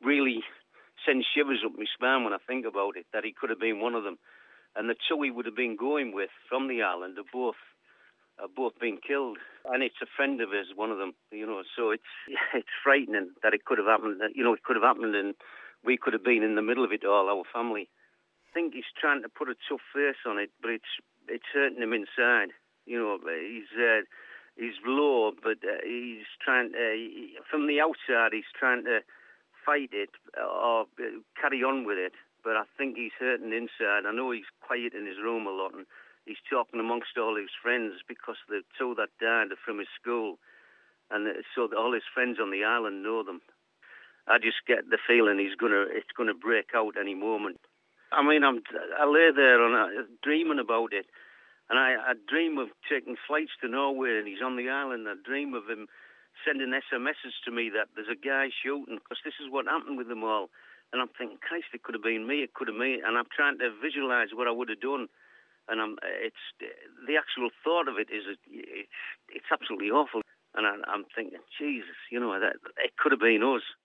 really sends shivers up my spine when I think about it, that he could have been one of them. And the two he would have been going with from the island have both been killed. And it's a friend of his, one of them, so it's frightening that it could have happened, it could have happened and we could have been in the middle of it all, our family. I think he's trying to put a tough face on it, but it's hurting him inside. He's low, but he's trying from the outside, he's trying to fight it or carry on with it, but I think he's hurting inside. I know he's quiet in his room a lot, and he's talking amongst all his friends because the two that died are from his school, and so all his friends on the island know them. I just get the feeling it's gonna break out any moment. I mean, I lay there and dreaming about it, and I dream of taking flights to Norway, and he's on the island. I dream of him sending SMSs to me that there's a guy shooting, because this is what happened with them all. And I'm thinking, Christ, it could have been me, it could have been me. And I'm trying to visualise what I would have done. And it's the actual thought of it is it's absolutely awful. And I'm thinking, Jesus, that it could have been us.